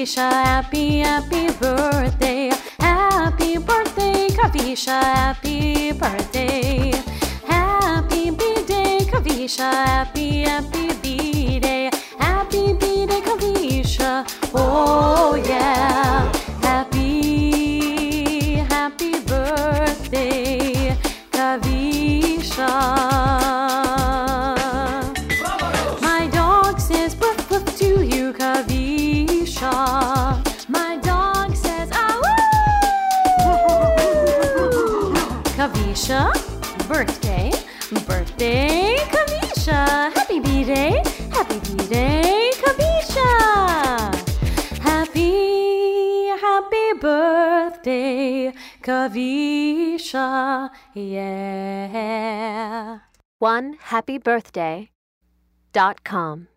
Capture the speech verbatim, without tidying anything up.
Kavisha, happy, happy birthday. Happy birthday, Kavisha, happy birthday. Happy B-Day, Kavisha, happy, happy B-Day. Happy B-Day, Kavisha, oh yeah. Happy, happy birthday, Kavisha. My dog says woof woof to you, Kavisha. My dog says ah woo. Kavisha, birthday, birthday, Kavisha. Happy B-Day, happy B-Day, Kavisha. Happy, happy birthday, Kavisha, yeah. one happy birthday dot com